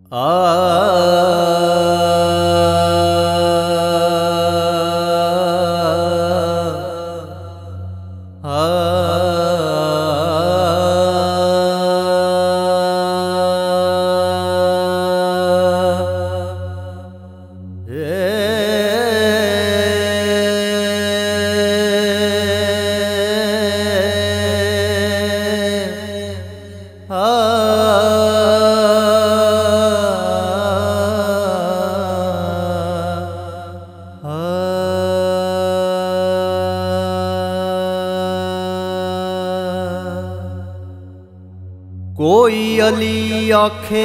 कोई अली आखे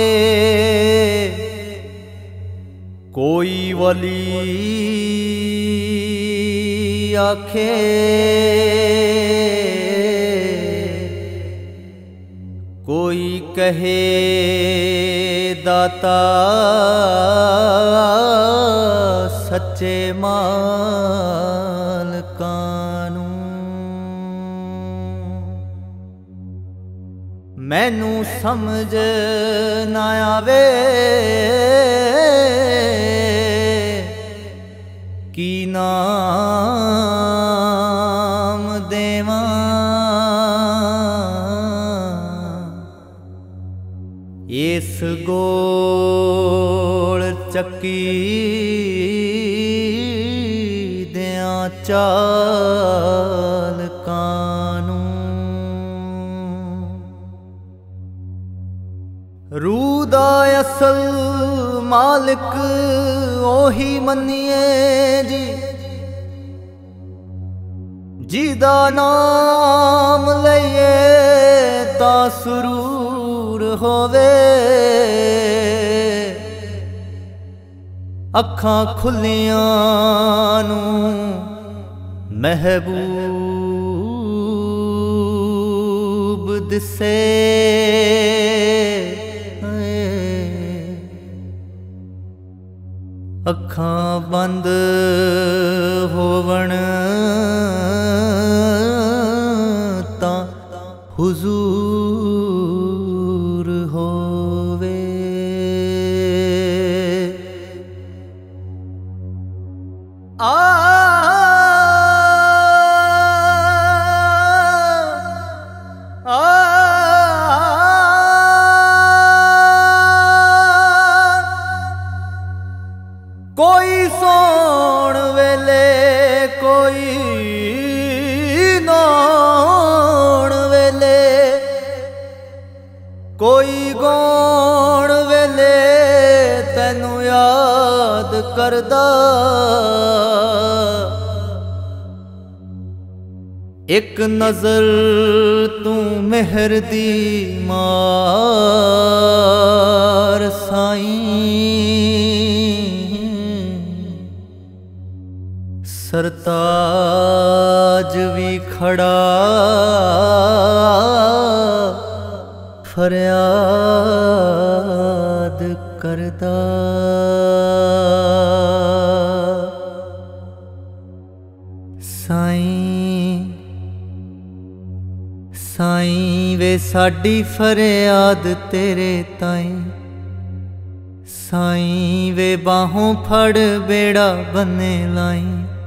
कोई वली आखे, कोई कहे दाता सच्चे मालकानू। मैनू समझ ना आवे की नाम देवां, इस गोल चक्की दियां चालकानू। रूह दा असल मालिक ओही मन्निए जी, जिदा नाम लइए ता सुरूर होवे। अखां खुलियां नू महबूब दिसे, अखां बंद होवण तां हुजूर होवे। कोई सोण वेले कोई नौण वेले, कोई गौण वेले तैनू याद करदा। एक नजर तू मेहर दी मार साईं, सरताज भी खड़ा फरियाद करदा। साईं साईं वे साडी फरियाद तेरे ताईं, साईं वे बाहों फड़ बेड़ा बन्ने लाई।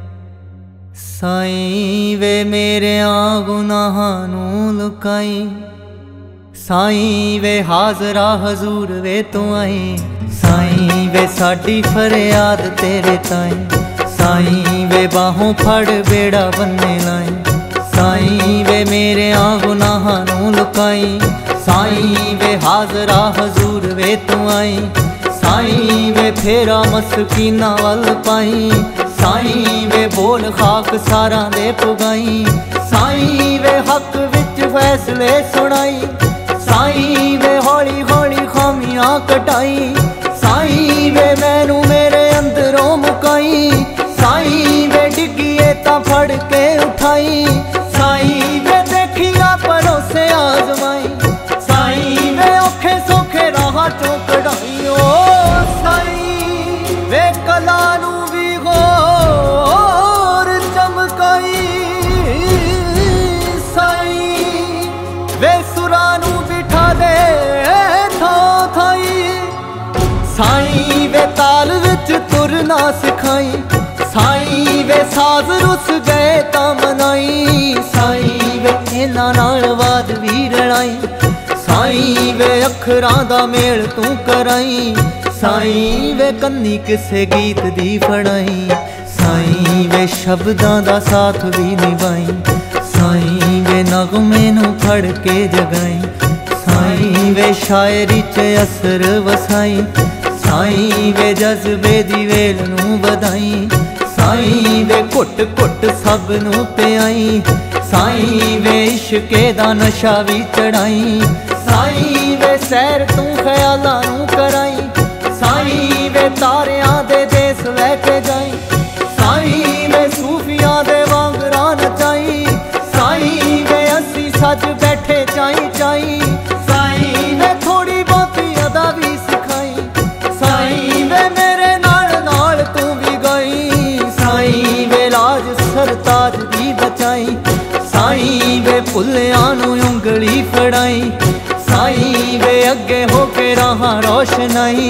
साईं वे मेरे गुनाहां नू लुकाई, साईं वे हाजरा हजूर वे तू आई। साईं वे साडी फरियाद तेरे ताईं, साईं वे बाहों फड़ बेड़ा बन्ने लाई। साईं वे मेरे गुनाहां नू लुकाई, साईं वे हाजरा हजूर वे तू आई। साईं वे फेरा मस्कीना वल पाई, साईं वे बोल खाक सारा दे पुगाई। साईं वे हक विच फैसले सुनाई, साईं वे हौली हौली खामियां कटाई। साईं वे मैनू मेरे अंदरों मुकाई, साईं वे डिगिए ता फड़ के उठाई। साईं वे देखिया परोसे आजमाई, साईं वे औखे सौखे राह चों कढ़ाई। ओ साईं वे कला नू भी गौर चमकाई, साईं वे सुरा नू बिठा दे थां थाई। साज रुस गए तां मनाई, साईं वे इन्हां नाल वाद वी रड़ाई, साईं वे अखरां दा मेल तू कराई, साईं वे कन्नी किसे गीत दी फड़ाई, साईं वे शब्दां दा साथ भी निभाई, साईं वे नगमे नू फड़ के जगाई, साईं वे शायरी च असर वसाई, साईं वे जज्बे दी वेल नू वधाई, साईं वे घुट घुट सब नू पियाई, साईं वे इश्के दा नशा भी चढ़ाई, साईं वे सैर तू ख्यालां नू कराई, साईं वे तारियां दे देस लैके जाई, साईं वे सूफियां दे वांगरा नचाई, साईं वे असी सज बैठे चाई चाई, साईं वे थोड़ी बहुती अदा भी सिखाई, साईं वे मेरे नाल नाल तू भी गई, साईं वे लाज सरताज दी बचाई, साईं वे भुल्लियां नू उंगली फड़ाई, साईं वे अगे होके राहां रोशनाई,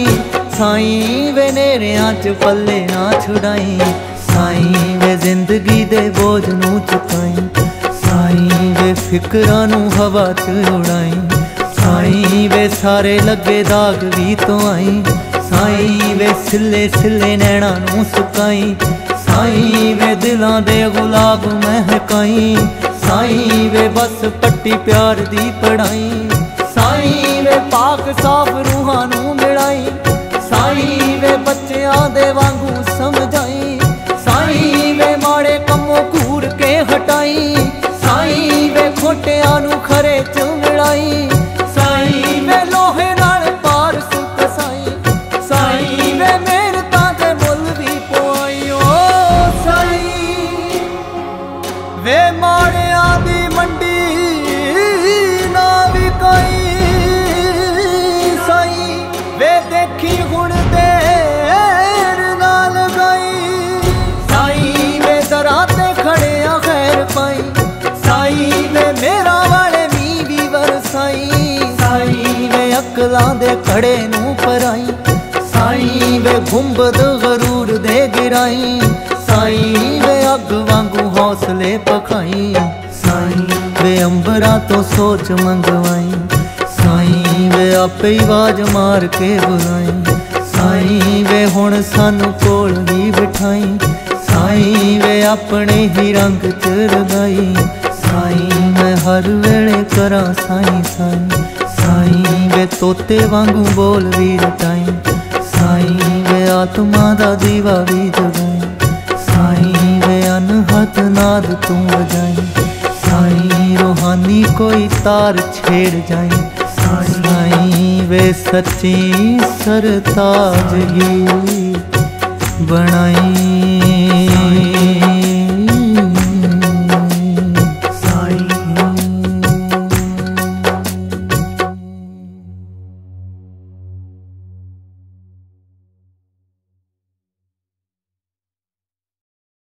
साईं वे नेरियां च पल्ले ना छुड़ाई, साईं वे जिंदगी दे बोझ नू चुकाई, साईं वे फिकरां नू हवा च उड़ाई, साईं वे सारे लगे दाग भी तो आई, साईं वे सिले सिले नैणा नू सुकाई, साईं वे दिलां दे गुलाब महकाई, साईं वे बस पट्टी प्यार दी पढ़ाई, साईं वे पाक साफ रूहां नू मिलाई, साईं वे बच्चियां दे वांगू समझाई, साईं वे माड़े कम्मों घूर के हटाई, साईं वे खोटियां नू खरे च मिलाई, साईं वे लोहे नाल पार सुख साई, साईं वे मेहनतां दे मुल भी पवाई, ओ साईं वे माड़ियां दी मंडी ना विकाई, साईं वे देखी हुण देर ना लगाई, साईं वे दरां ते खड़े आ खैर पाई, साईं वे मेरा वाले मी भी वरसाई, साईं वे अकलां दे खड़े नू पराई, साईं वे गुंबद गरूर दे गिराई, साईं वे अग वांगू हौसले पखाई, साईं वे अंबरा तो सोच मंगवाई, साईं वे आपे ही आवाज मार के बुलाई, साईं वे हुण सानू कोल भी बिठाई, साईं वे अपने ही रंग च रगाई, साईं मैं हर वेले करा साईं साईं, साईं वे तोते वांगू बोल भी रटाई, साईं वे आत्मा दा दीवा भी जगाई, साईं वे अनहद नाद तू बजाई, साईं रूहानी कोई तार छेड़ जाई, साईं वे सच्ची सरताजगी बनाई।